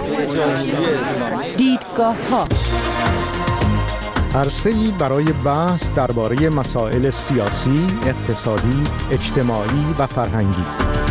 دیدگاه‌ها عرصه‌ای برای بحث درباره مسائل سیاسی، اقتصادی، اجتماعی و فرهنگی.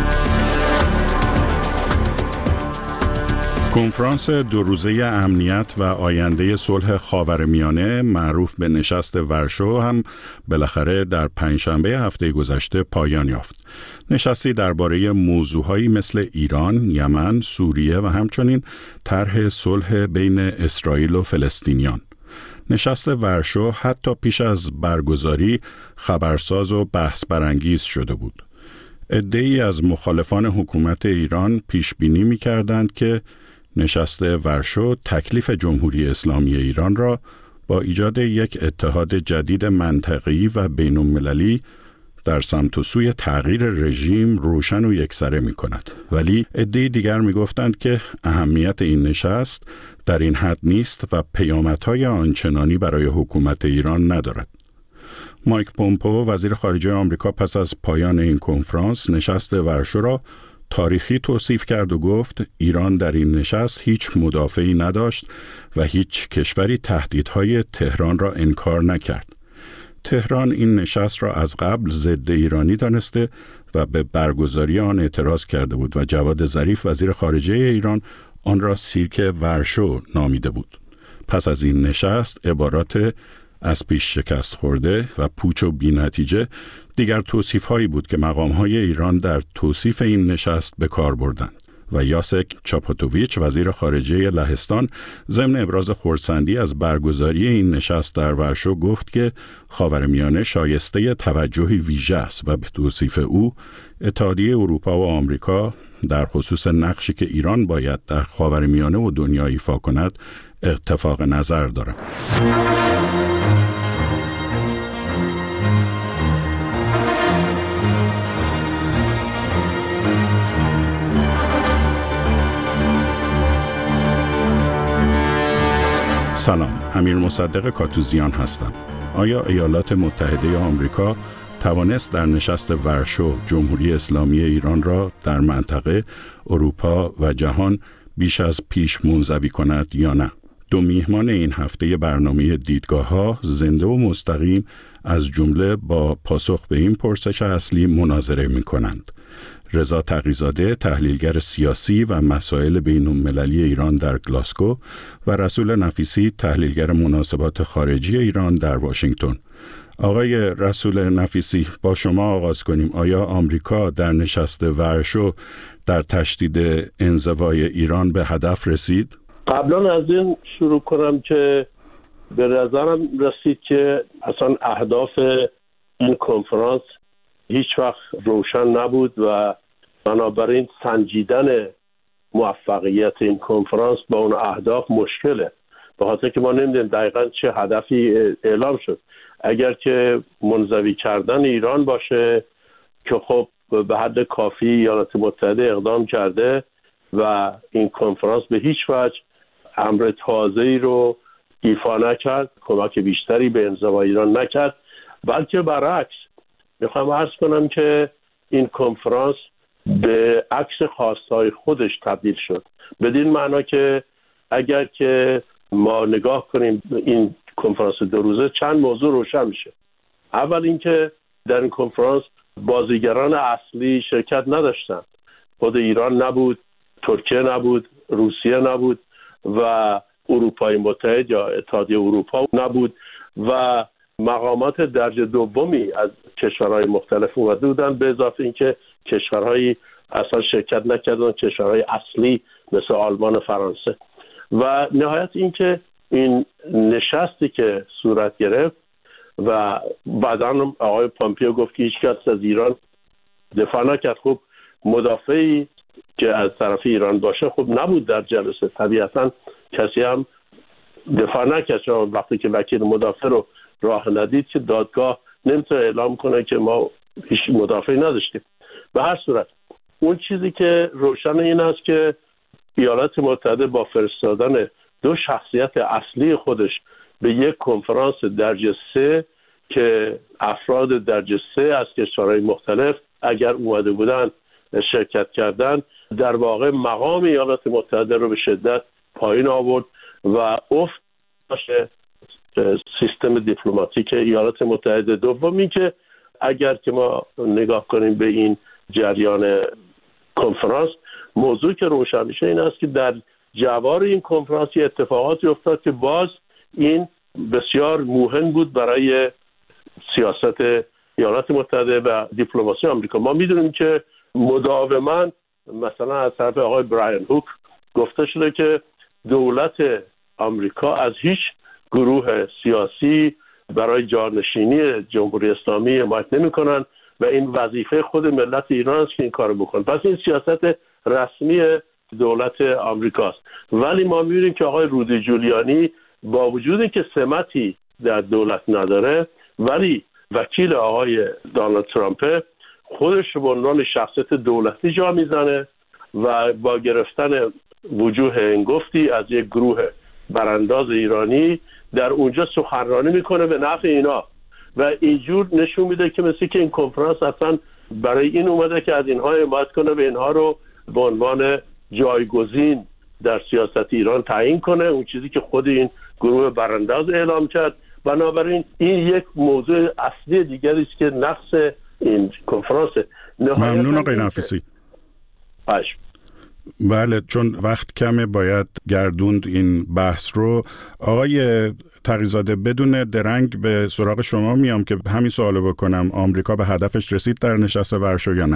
کنفرانس 2 روزه امنیت و آینده صلح خاورمیانه معروف به نشست ورشو هم بالاخره در پنجشنبه هفته گذشته پایان یافت. نشستی درباره موضوعهایی مثل ایران، یمن، سوریه و همچنین طرح صلح بین اسرائیل و فلسطینیان. نشست ورشو حتی پیش از برگزاری خبرساز و بحث برانگیز شده بود. عده‌ای از مخالفان حکومت ایران پیش بینی می‌کردند که نشست ورشو تکلیف جمهوری اسلامی ایران را با ایجاد یک اتحاد جدید منطقه‌ای و بین‌المللی در سمت و سوی تغییر رژیم روشن و یکسره می‌کند. ولی عده‌ای دیگر می‌گفتند که اهمیت این نشست در این حد نیست و پیامدهای آنچنانی برای حکومت ایران ندارد. مایک پومپئو وزیر خارجه آمریکا پس از پایان این کنفرانس نشست ورشو را تاریخی توصیف کرد و گفت ایران در این نشست هیچ مدافعی نداشت و هیچ کشوری تهدیدهای تهران را انکار نکرد. تهران این نشست را از قبل ضد ایرانی دانسته و به برگزاری آن اعتراض کرده بود و جواد ظریف وزیر خارجه ایران آن را سیرک ورشو نامیده بود. پس از این نشست عبارات از پیش شکست خورده و پوچ و بی نتیجه دیگر توصیف هایی بود که مقام های ایران در توصیف این نشست به کار بردند و یاسک چاپوتوویچ وزیر خارجه لهستان ضمن ابراز خرسندی از برگزاری این نشست در ورشو گفت که خاورمیانه شایسته توجهی ویژه است و به توصیف او اتحادیه اروپا و آمریکا در خصوص نقشی که ایران باید در خاورمیانه و دنیا ایفا کند اتفاق نظر دارد. سلام، امیر مصدق کاتوزیان هستم. آیا ایالات متحده آمریکا توانست در نشست ورشو جمهوری اسلامی ایران را در منطقه، اروپا و جهان بیش از پیش منزوی کند یا نه؟ 2 میهمان این هفته برنامه دیدگاه‌ها زنده و مستقیم از جمله با پاسخ به این پرسش اصلی مناظره می‌کنند. رضا تقی‌زاده تحلیلگر سیاسی و مسائل بین‌المللی ایران در گلاسگو و رسول نفیسی تحلیلگر مناسبات خارجی ایران در واشنگتن. آقای رسول نفیسی، با شما آغاز کنیم. آیا آمریکا در نشست ورشو در تشدید انزوای ایران به هدف رسید؟ قبلا از این شروع کنم که به نظرم رسید که اصلا اهداف این کنفرانس هیچ وقت روشن نبود و بنابراین سنجیدن موفقیت این کنفرانس با اون اهداف مشکله، به خاطر که ما نمیدونیم دقیقاً چه هدفی اعلام شد. اگر که منزوی کردن ایران باشه که خب به حد کافی ایالات متحده اقدام کرده و این کنفرانس به هیچ وجه امر تازه‌ای رو ایفا نکرد، کمک بیشتری به انزوای ایران نکرد، بلکه برعکس میخوام عرض کنم که این کنفرانس به عکس خواستهای خودش تبدیل شد، بدین معنا که اگر که ما نگاه کنیم این کنفرانس 2 روزه چند موضوع روشن میشه. اول اینکه در این کنفرانس بازیگران اصلی شرکت نداشتن. خود ایران نبود، ترکیه نبود، روسیه نبود و اروپای متحد یا اتحادیه اروپا نبود و مقامات درجه دومی از کشورهای مختلف اومده بودن، به اضافه اینکه کشورهایی اصلا شرکت نکردن، کشورهای اصلی مثل آلمان و فرانسه. و نهایت اینکه این نشستی که صورت گرفت و بعداً آقای پامپیو گفت که هیچ کس از ایران دفاع نکرد. خب مدافعی که از طرف ایران باشه خب نبود در جلسه، طبیعتاً کسی هم دفاع نکرد، چون وقتی که وکیل مدافع رو راه ندید که دادگاه نمیتونه اعلام کنه که ما هیچ مدافعی نداشتیم. به هر صورت اون چیزی که روشن این است که ایالات متحده با فرستادن 2 شخصیت اصلی خودش به یک کنفرانس درجه 3 که افراد درجه 3 از کشورهای مختلف اگر اومده بودن شرکت کردن در واقع مقام ایالات متحده رو به شدت پایین آورد و افت داشته سیستم دیپلماتیک ایالات متحده. دومی که اگر که ما نگاه کنیم به این جریان کنفرانس، موضوع که روشن میشه این است که در جوار این کنفرانس اتفاقاتی افتاد که باز این بسیار مهم بود برای سیاست ایالات متحده و دیپلماسی آمریکا. ما میدونیم که مداوما مثلا از طرف آقای براین هوک گفته شده که دولت آمریکا از هیچ گروه سیاسی برای جانشینی جمهوری اسلامی حمایت نمی‌کنند و این وظیفه خود ملت ایران است که این کارو بکنه. پس این سیاست رسمی دولت آمریکاست. ولی ما می‌بینیم که آقای رودی جولیانی با وجودی که سمتی در دولت نداره ولی وکیل آقای دونالد ترامپ، خودش رو به عنوان شخصیت دولتی جا میزنه و با گرفتن وجوه هنگفتی از یک گروه برانداز ایرانی در اونجا سخنرانی میکنه به نفع اینا و اینجور نشون میده که مثل که این کنفرانس اصلا برای این اومده که از اینها حمایت کنه و اینها رو به عنوان جایگزین در سیاست ایران تعیین کنه، اون چیزی که خود این گروه برانداز اعلام کرد. بنابراین این یک موضوع اصلی دیگری است که نقص این کنفرانس. ممنون آقای نفیسی. بله، چون وقت کمه باید گردوند این بحث رو. آقای تقی‌زاده، بدون درنگ به سراغ شما میام که همین سوالو بکنم، آمریکا به هدفش رسید در نشست ورشو یا نه؟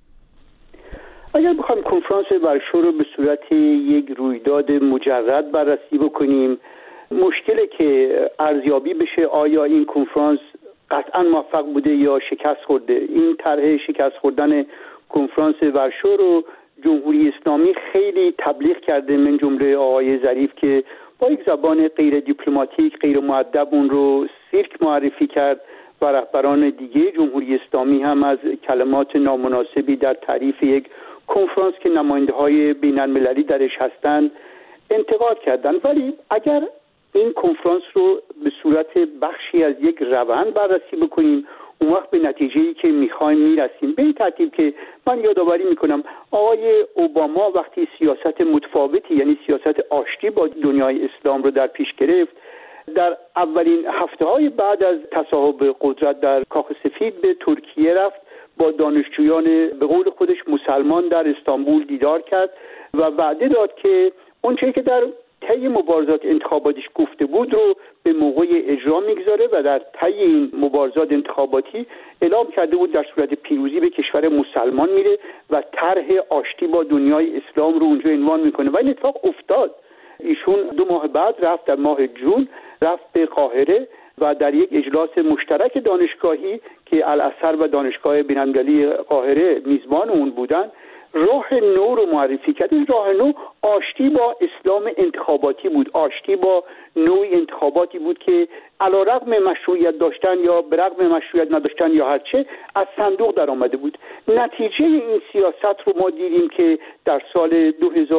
اگر بخوایم کنفرانس ورشو رو به صورت یک رویداد مجرد بررسی بکنیم، مشکلی که ارزیابی بشه آیا این کنفرانس قطعا موفق بوده یا شکست خورده. این طرح شکست خوردن کنفرانس ورشو رو جمهوری اسلامی خیلی تبلیغ کرده، من جمله آقای ظریف که با یک زبان غیر دیپلماتیک غیر مؤدب اون رو سیرک معرفی کرد و رهبران دیگه جمهوری اسلامی هم از کلمات نامناسبی در تعریف یک کنفرانس که نماینده‌های بین‌المللی درش هستند انتقاد کردند. ولی اگر این کنفرانس رو به صورت بخشی از یک روند بررسی بکنیم، اون وقت به نتیجه‌ای که می‌خوایم میرسیم. به این ترتیب که من یادآوری می‌کنم آقای اوباما وقتی سیاست متفاوتی یعنی سیاست آشتی با دنیای اسلام رو در پیش گرفت، در اولین هفته‌های بعد از تصاحب قدرت در کاخ سفید به ترکیه رفت، با دانشجویان به قول خودش مسلمان در استانبول دیدار کرد و وعده داد که اون چیزی که در طی مبارزات انتخاباتیش گفته بود رو به موقع اجرا میگذاره و در طی این مبارزات انتخاباتی اعلام کرده بود در صورت پیروزی به کشور مسلمان میره و طرح آشتی با دنیای اسلام رو اونجا عنوان میکنه و این اتفاق افتاد. ایشون 2 ماه بعد رفت، در ماه جون رفت به قاهره و در یک اجلاس مشترک دانشگاهی که الازهر و دانشگاه بین‌المللی قاهره میزبان اون بودن، راه نو رو معرفی کرد. این راه نو آشتی با اسلام انتخاباتی بود، آشتی با نوعی انتخاباتی بود که علیرغم مشروعیت داشتن یا برغم مشروعیت نداشتن یا هرچه از صندوق در آمده بود. نتیجه این سیاست رو ما دیدیم که در سال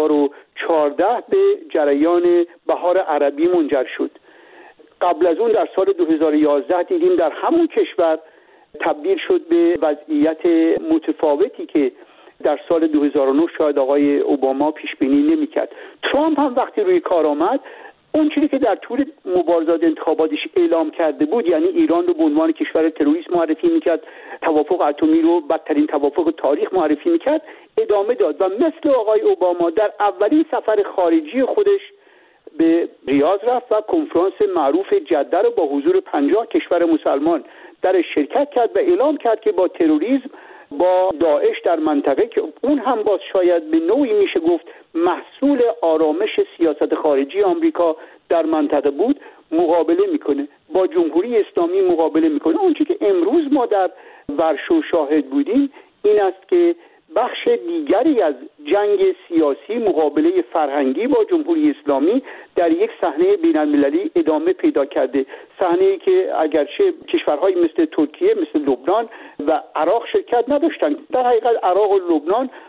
2014 به جریان بهار عربی منجر شد. قبل از اون در سال 2011 دیدیم در همون کشور تبدیل شد به وضعیت متفاوتی که در سال 2009 شاید آقای اوباما پیش بینی نمی‌کرد. ترامپ هم وقتی روی کار آمد، اون چیزی که در طول مبارزات انتخاباتیش اعلام کرده بود، یعنی ایران رو به عنوان کشور تروریست معرفی می‌کرد، توافق اتمی رو بدترین توافق تاریخ معرفی می‌کرد، ادامه داد و مثل آقای اوباما در اولین سفر خارجی خودش به ریاض رفت و کنفرانس معروف جده رو با حضور 50 کشور مسلمان در شرکت کرد و اعلام کرد که با تروریسم، با داعش در منطقه که اون هم باز شاید به نوعی میشه گفت محصول آرامش سیاست خارجی آمریکا در منطقه بود، مقابله میکنه، با جمهوری اسلامی مقابله میکنه. اون چیزی که امروز ما در ورشو شاهد بودیم این است که بخش دیگری از جنگ سیاسی، مقابله فرهنگی با جمهوری اسلامی در یک صحنه بین‌المللی ادامه پیدا کرده. صحنه‌ای که اگرچه کشورهایی مثل ترکیه، مثل لبنان و عراق شرکت نداشتند، در حقیقت عراق و لبنان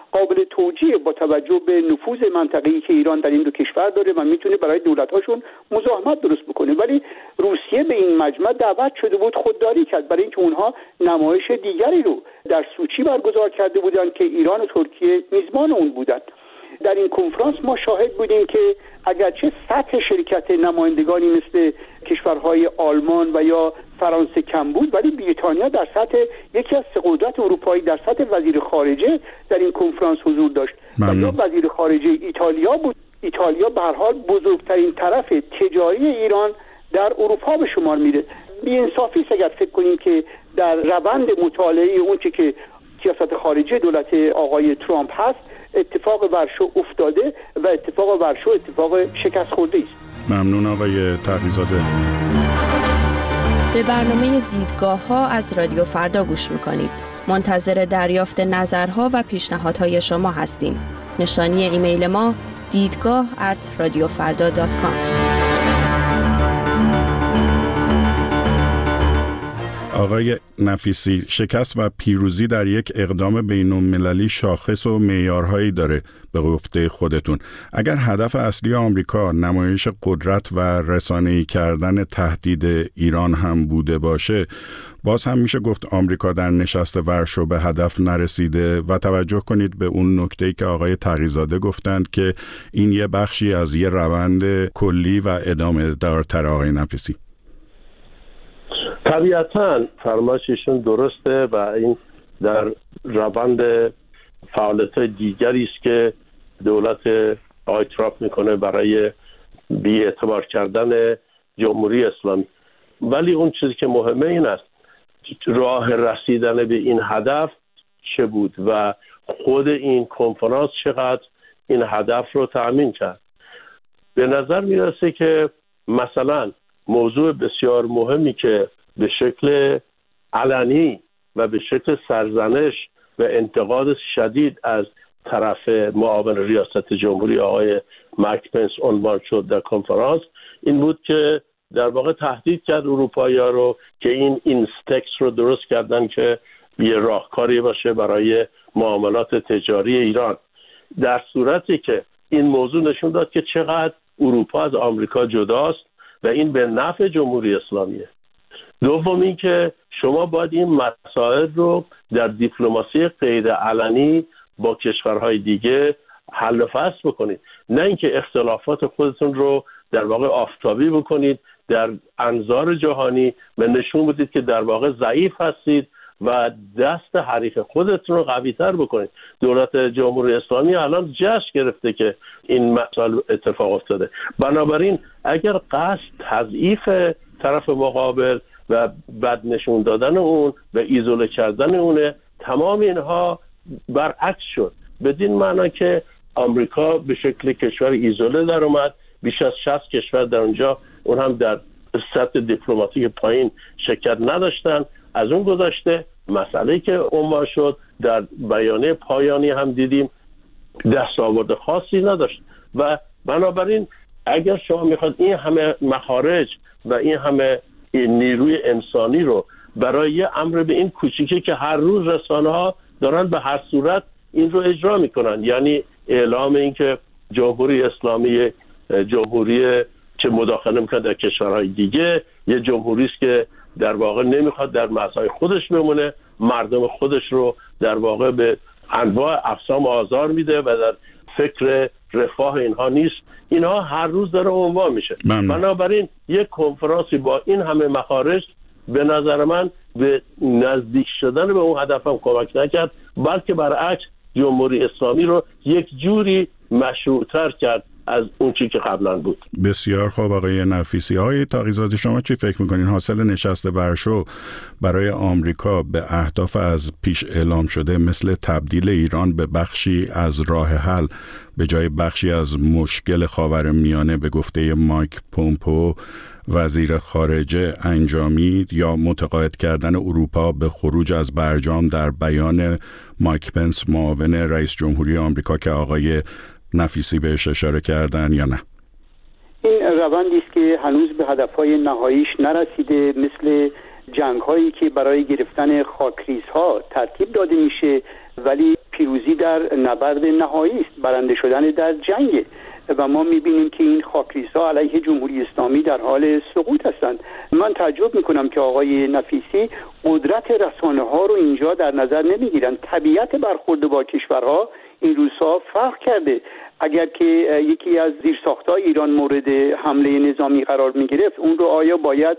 قابل توجیه با توجه به نفوذ منطقه‌ای که ایران در این دو کشور داره و میتونه برای دولت‌هاشون مزاحمت درست بکنه. ولی روسیه به این مجمع دعوت شده بود، خودداری کرد برای اینکه اونها نمایش دیگری رو در سوچی برگزار کرده بودند که ایران و ترکیه میزبان اون بودند. در این کنفرانس ما شاهد بودیم که اگرچه سطح شرکت نمایندگانی مثل کشورهای آلمان و یا فرانسه کم بود، ولی بریتانیا در سطح یکی از سه قدرت اروپایی در سطح وزیر خارجه در این کنفرانس حضور داشت. و یا وزیر خارجه ایتالیا بود. ایتالیا به هر حال بزرگترین طرف تجاری ایران در اروپا به شمار میره. بی‌انصافی است اگر فکر کنیم که در روند مطالعه اون چه که سیاست خارجی دولت آقای ترامپ هست اتفاق ورشو افتاده و اتفاق ورشو اتفاق شکست خورده است. ممنون آقای تقی‌زاده. به برنامه دیدگاه ها از رادیو فردا گوش میکنید. منتظر دریافت نظرها و پیشنهادهای شما هستیم. نشانی ایمیل ما دیدگاه@radiofarda.com. آقای نفیسی، شکست و پیروزی در یک اقدام بین‌المللی شاخص و معیارهایی داره به گفته خودتون. اگر هدف اصلی آمریکا نمایش قدرت و رسانه‌ای کردن تهدید ایران هم بوده باشه، باز هم میشه گفت آمریکا در نشست ورشو به هدف نرسیده و توجه کنید به اون نکته‌ای که آقای تقی‌زاده گفتند که این یه بخشی از یه روند کلی و ادامه دارتر. آقای نفیسی، طبیعتاً فرمایششون درسته و این در روند فعالیت‌های دیگری است که دولت آقای ترامپ میکنه برای بی‌اعتبار کردن جمهوری اسلامی. ولی اون چیزی که مهمه این است راه رسیدن به این هدف چه بود و خود این کنفرانس چقدر این هدف رو تأمین کرد. به نظر میرسه که مثلا موضوع بسیار مهمی که به شکل علنی و به شکل سرزنش و انتقاد شدید از طرف معاون ریاست جمهوری آقای مایک پنس عنوان شد در کنفرانس این بود که در واقع تهدید کرد اروپایی‌ها رو که این اینستکس رو درست کردن که یه راهکاری باشه برای معاملات تجاری ایران، در صورتی که این موضوع نشون داد که چقدر اروپا از آمریکا جداست و این به نفع جمهوری اسلامیه. دوم این که شما باید این مسائل رو در دیپلماسی غیر علنی با کشورهای دیگه حل و فصل بکنید، نه اینکه اختلافات خودتون رو در واقع آفتابی بکنید در انظار جهانی و نشون بدید که در واقع ضعیف هستید و دست حریف خودتون رو قوی تر بکنید. دولت جمهوری اسلامی الان جشن گرفته که این مسائل اتفاق افتاده. بنابراین اگر قصد تضعیف طرف مقابل و بد نشون دادن اون و ایزوله کردن اونه، تمام اینها برعکس شد، بدین معنا که آمریکا به شکل کشور ایزوله در اومد. بیش از 60 کشور در اونجا، اون هم در سطح دیپلماتیک پایین شرکت نداشتن. از اون گذشته مسئله که عنوان شد در بیانیه پایانی هم دیدیم دستاورد خاصی نداشت و بنابراین اگر شما میخواد این همه مخارج و این همه نیروی انسانی رو برای یه امر به این کوچیکه که هر روز رسانه ها دارن به هر صورت این رو اجرا میکنن، یعنی اعلام این که جمهوری اسلامی جمهوری که مداخله میکنه در کشورهای دیگه، یه جمهوری است که در واقع نمیخواد در مرزهای خودش بمونه، مردم خودش رو در واقع به انواع اقسام آزار میده و در فکر رفاه اینها نیست. اینها هر روز داره عنوان میشه. بنابراین یک کنفرانسی با این همه مخارج به نظر من به نزدیک شدن به اون هدفم کمک نکرد، بلکه برعکس جمهوری اسلامی رو یک جوری مشروع‌تر کرد از اون چیزی که قبلا بود. بسیار خوب آقای نفیسی. آقای تقی‌زاده، شما چی فکر میکنین حاصل نشست ورشو برای آمریکا به اهداف از پیش اعلام شده مثل تبدیل ایران به بخشی از راه حل به جای بخشی از مشکل خاورمیانه به گفته مایک پومپو وزیر خارجه انجامید، یا متقاعد کردن اروپا به خروج از برجام در بیان مایک پنس معاون رئیس جمهوری آمریکا که آقای نفیسی بهش اشاره کردن، یا نه؟ این روندی است که هنوز به هدفهای نهاییش نرسیده، مثل جنگ‌هایی که برای گرفتن خاکریزها ترتیب داده میشه ولی پیروزی در نبرد نهایی است، برنده شدن در جنگ، و ما میبینیم که این خاکریزها علیه جمهوری اسلامی در حال سقوط هستند. من تعجب میکنم که آقای نفیسی قدرت رسانه ها رو اینجا در نظر نمیگیرن. طبیعت برخورد با کشورها این روزها فرق کرده. اگر که یکی از زیرساخت‌های ایران مورد حمله نظامی قرار میگرفت، اون رو آیا باید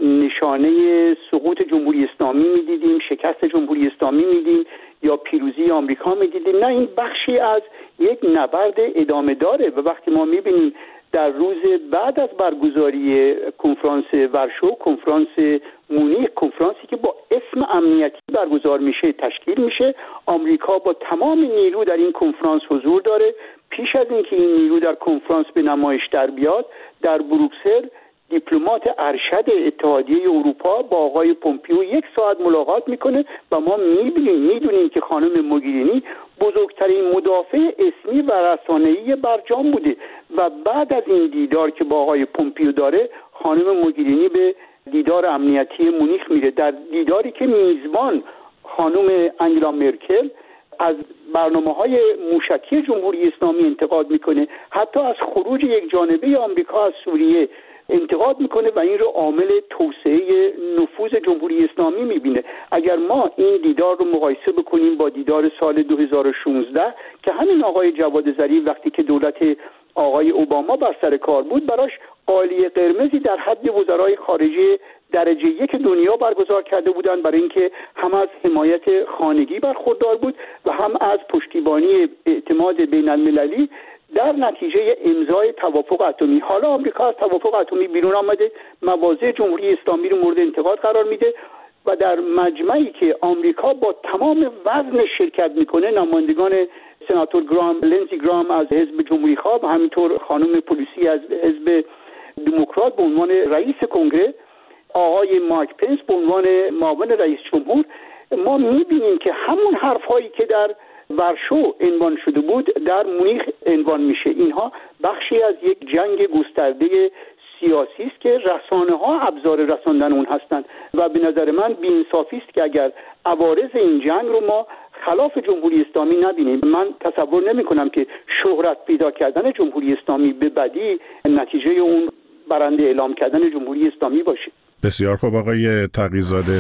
نشانه سقوط جمهوری اسلامی میدیدیم، شکست جمهوری اسلامی میدیم، یا پیروزی آمریکا میدیدیم؟ نه، این بخشی از یک نبرد ادامه داره. و وقتی ما میبینیم در روز بعد از برگزاری کنفرانس ورشو، کنفرانس مونیخ، کنفرانسی که با اسم امنیتی برگزار میشه، تشکیل میشه، آمریکا با تمام نیرو در این کنفرانس حضور داره. پیش از اینکه این نیرو در کنفرانس به نمایش در بیاد، در بروکسل دیپلمات ارشد اتحادیه اروپا با آقای پومپیو 1 ساعت ملاقات میکنه و ما میدونیم که خانم موگرینی بزرگترین مدافع اسمی و رسانه‌ای برجام بوده و بعد از این دیدار که با آقای پومپیو داره، خانم موگرینی به دیدار امنیتی مونیخ میره، در دیداری که میزبان خانم انگلا مرکل از برنامه‌های موشکی جمهوری اسلامی انتقاد میکنه، حتی از خروج یک جانبه آمریکا از سوریه انتقاد میکنه و این رو عامل توسعه نفوذ جمهوری اسلامی میبینه. اگر ما این دیدار رو مقایسه بکنیم با دیدار سال 2016 که همین آقای جواد ظریف وقتی که دولت آقای اوباما بر سر کار بود، براش قالیه قرمزی در حد وزرای خارجه درجه 1 دنیا برگزار کرده بودند، برای اینکه هم از حمایت خانگی برخوردار بود و هم از پشتیبانی اعتماد بین المللی در نتیجه امضای توافق اتمی. حالا آمریکا از توافق اتمی بیرون آمده، مواضع جمهوری اسلامی رو مورد انتقاد قرار میده و در مجمعی که آمریکا با تمام وزن شرکت میکنه، نمایندگان سناتور لنزی گرام از حزب جمهوری خواه و همینطور خانم پولیسی از حزب دموکرات به عنوان رئیس کنگره، آقای مایک پنس به عنوان معاون رئیس جمهور، ما میبینیم که همون حرفایی که در ورشو عنوان شده بود در مونیخ عنوان میشه. اینها بخشی از یک جنگ گسترده سیاسی است که رسانه‌ها ابزار رساندن اون هستند و به نظر من بی‌انصافی است که اگر عوارض این جنگ رو ما خلاف جمهوری اسلامی نبینیم. من تصور نمی‌کنم که شهرت پیدا کردن جمهوری اسلامی به بدی نتیجه اون برنده اعلام کردن جمهوری اسلامی باشه. بسیار خوب آقای تقی‌زاده.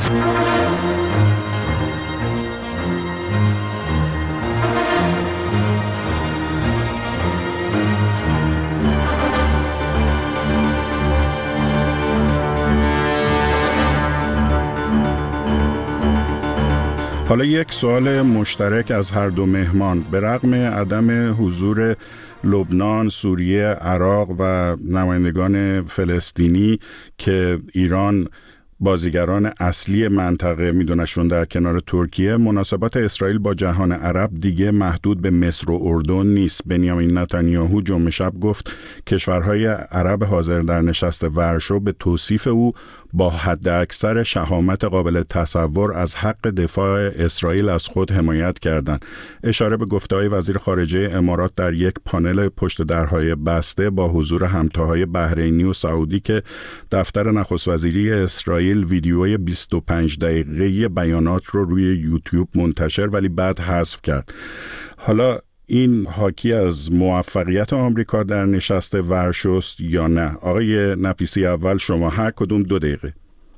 حالا یک سوال مشترک از هر دو مهمان. به رغم عدم حضور لبنان، سوریه، عراق و نمایندگان فلسطینی که ایران بازیگران اصلی منطقه میدونشون در کنار ترکیه، مناسبات اسرائیل با جهان عرب دیگه محدود به مصر و اردن نیست. بنیامین نتانیاهو جمعه شب گفت کشورهای عرب حاضر در نشست ورشو به توصیف او با حداکثر شهامت قابل تصور از حق دفاع اسرائیل از خود حمایت کردند. اشاره به گفته‌های وزیر خارجه امارات در یک پانل پشت درهای بسته با حضور همتاهای بحرینی و سعودی که دفتر نخست وزیری اسرائیل ویدیوی 25 دقیقه‌ای بیانات رو روی یوتیوب منتشر ولی بعد حذف کرد. حالا این حاکی از موفقیت آمریکا در نشست ورشوست یا نه؟ آقای نفیسی، اول شما، هر کدوم 2 دقیقه.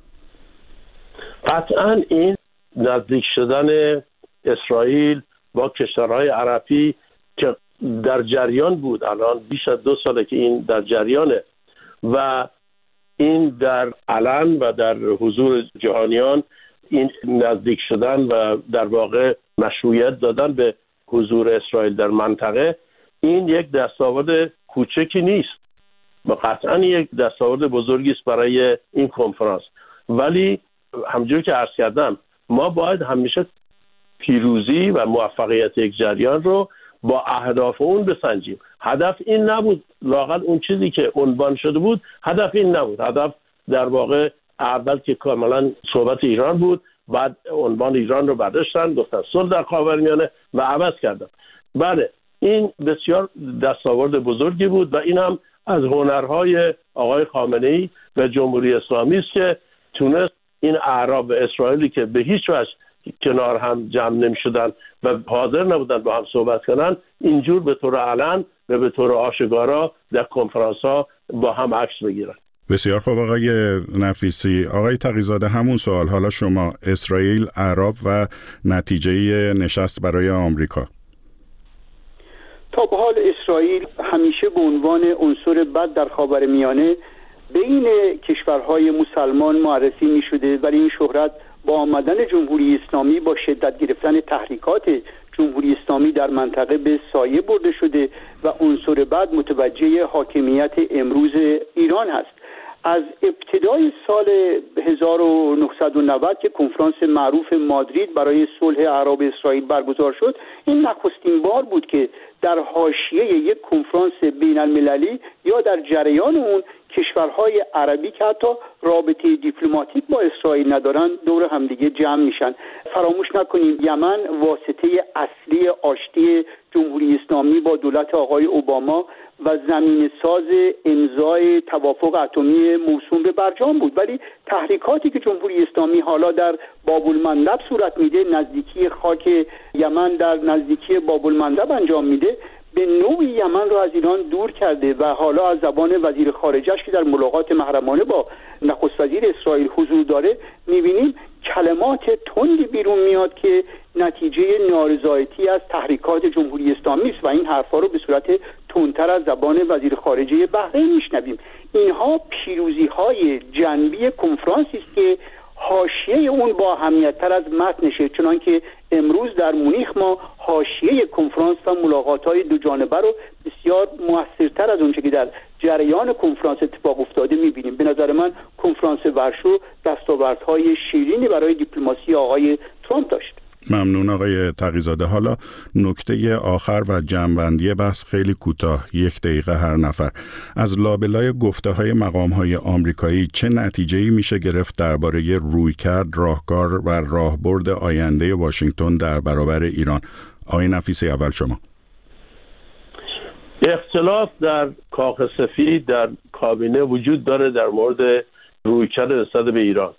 قطعا این نزدیک شدن اسرائیل با کشورهای عربی که در جریان بود، الان بیش از 2 ساله که این در جریانه و این در علن و در حضور جهانیان، این نزدیک شدن و در واقع مشروعیت دادن به حضور اسرائیل در منطقه، این یک دستاورد کوچکی نیست و قطعا یک دستاورد بزرگی است برای این کنفرانس. ولی همونجور که عرض کردم، ما باید همیشه پیروزی و موفقیت یک جریان رو با اهداف اون بسنجیم. هدف این نبود، لااقل اون چیزی که عنوان شده بود هدف این نبود. هدف در واقع اول که کاملا صحبت ایران بود، بعد عنوان ایران رو برداشتن، گفتن صلح در خاورمیانه و عوض کردن. بله، این بسیار دستاورد بزرگی بود و این هم از هنرهای آقای خامنه‌ای و جمهوری اسلامی است که تونست این اعراب اسرائیلی که به هیچ وجه کنار هم جمع نمی‌شدن و حاضر نبودن با هم صحبت کنن، اینجور به طور علن و به طور آشکارا در کنفرانس‌ها با هم عکس بگیرن. بسیار خوب آقای نفیسی. آقای تقی‌زاده، همون سوال، حالا شما، اسرائیل، اعراب و نتیجه نشست برای آمریکا. تا به حال اسرائیل همیشه به عنوان عنصر بد در خاورمیانه بین کشورهای مسلمان معرفی می شده، ولی این شهرت با آمدن جمهوری اسلامی با شدت گرفتن تحریکات جمهوری اسلامی در منطقه به سایه برده شده و عنصر بد متوجه حاکمیت امروز ایران هست. از ابتدای سال 1990 که کنفرانس معروف مادرید برای صلح عرب اسرائیل برگزار شد، این نخستین بار بود که در حاشیه یک کنفرانس بین المللی یا در جریان اون کشورهای عربی که حتی رابطه دیپلماتیک با اسرائیل ندارن دور همدیگه جمع میشن. فراموش نکنیم یمن واسطه اصلی آشتی جمهوری اسلامی با دولت آقای اوباما و زمین ساز امضای توافق اتمی موسوم به برجام بود، ولی تحریکاتی که جمهوری اسلامی حالا در باب المندب صورت میده، نزدیکی خاک یمن در نزدیکی باب المندب انجام میده، به نوعی یمن رو از ایران دور کرده و حالا از زبان وزیر خارجه‌اش که در ملاقات محرمانه با نخست وزیر اسرائیل حضور داره می‌بینیم کلمات تندی بیرون میاد که نتیجه نارضایتی از تحریکات جمهوری اسلامی است و این حرفا رو به صورت تندتر از زبان وزیر خارجه بحرین میشنویم. اینها پیروزی‌های جنبی کنفرانسی است که حاشیه اون با اهمیت‌تر از متنشه، چنانکه امروز در مونیخ ما حاشیه کنفرانس و ملاقات‌های دو جانبه رو بسیار موثرتر از اونچه که در جریان کنفرانس اتفاق افتاده می‌بینیم. به نظر من کنفرانس ورشو دستاوردهای شیرینی برای دیپلماسی آقای ترامپ داشت. ممنون آقای تقی‌زاده. حالا نکته آخر و جمع‌بندی بحث خیلی کوتاه، 1 دقیقه هر نفر. از لابلای گفته‌های مقام‌های آمریکایی چه نتیجه‌ای میشه گرفت درباره رویکرد، راهکار و راهبرد آینده واشنگتن در برابر ایران؟ آقای نفیسی، اول شما. اختلاف در کاخ سفید در کابینه وجود داره در مورد رویکرد نسبت به ایران.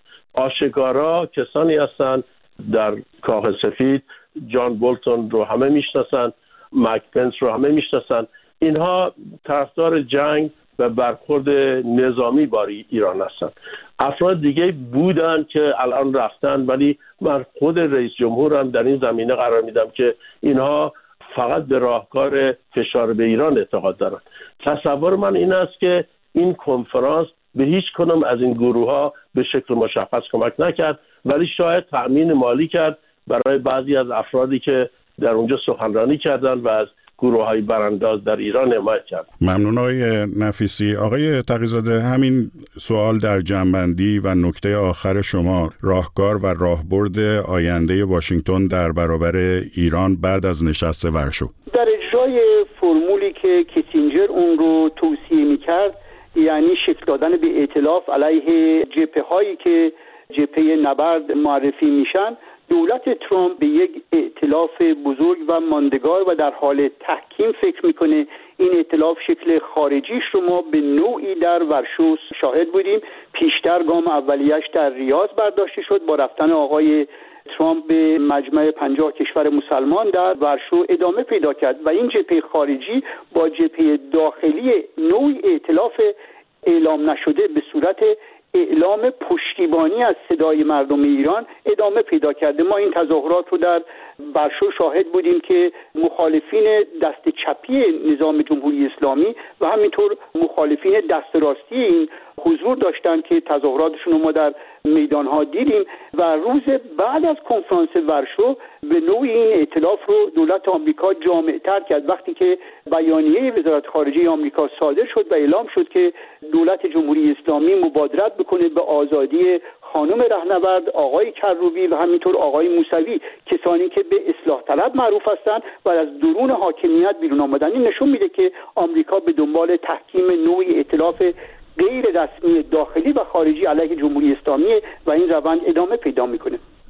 آشکارا کسانی هستند در کاخ سفید، جان بولتون رو همه میشناسن، مایک پنس رو همه میشناسن، اینها طرفدار جنگ و برخورد نظامی با ایران هستن. افراد دیگه بودن که الان رفتن، ولی من خود رئیس جمهورم در این زمینه قرار میدم که اینها فقط به راهکار فشار به ایران اعتقاد دارن. تصور من این است که این کنفرانس به هیچ کنم از این گروه ها به شکل مشخص کمک نکرد، ولی شاید تأمین مالی کرد برای بعضی از افرادی که در اونجا سخنرانی کردن و از گروه‌های برانداز در ایران حمایت کرد. ممنون آقای نفیسی. آقای تقی‌زاده، همین سوال در جمع‌بندی و نکته آخر شما، راهکار و راهبرد آینده واشنگتن در برابر ایران بعد از نشست ورشو. در اجرای فرمولی که کیسینجر اون رو توصیه می‌کرد، یعنی شکل دادن به ائتلاف علیه جبهه‌هایی که جبهه نبرد معرفی میشن، دولت ترامپ به یک ائتلاف بزرگ و ماندگار و در حال تحکیم فکر میکنه. این ائتلاف شکل خارجیش رو ما به نوعی در ورشو شاهد بودیم. پیشتر گام اولیش در ریاض برداشته شد، با رفتن آقای ترامپ به مجمع 50 کشور مسلمان در ورشو ادامه پیدا کرد و این جبهه خارجی با جبهه داخلی نوعی ائتلاف اعلام نشده به صورت اعلام پشتیبانی از صدای مردم ایران ادامه پیدا کرده. ما این تظاهرات رو در ورشو شاهد بودیم که مخالفین دست چپی نظام جمهوری اسلامی و همینطور مخالفین دست راستی این حضور داشتن که تظاهراتشون رو ما در میدانها دیدیم و روز بعد از کنفرانس ورشو به نوعی این ائتلاف رو دولت آمریکا جامع‌تر کرد وقتی که بیانیه وزارت خارجه آمریکا صادر شد و اعلام شد که دولت جمهوری اسلامی مبادرت بکنه به آزادی خانم رهنورد، آقای کروبی و همینطور آقای موسوی، کسانی که به اصلاح طلب معروف هستند و از درون حاکمیت بیرون آمدن. این نشون میده که آمریکا به دنبال تحکیم نوعی ائتلاف غیر رسمی داخلی و خارجی علیه جمهوری اسلامی و این روند ادامه پیدا میکنه.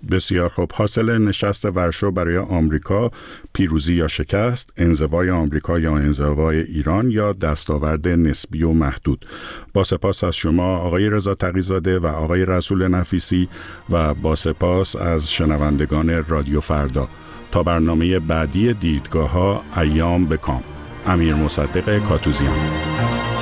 بسیار خوب. حاصل نشست ورشو برای آمریکا پیروزی یا شکست، انزوای آمریکا یا انزوای ایران یا دستاورد نسبی و محدود. با سپاس از شما آقای رضا تقی‌زاده و آقای رسول نفیسی و با سپاس از شنوندگان رادیو فردا. تا برنامه بعدی دیدگاه‌ها، ایام بکام. امیر مصدق کاتوزیان.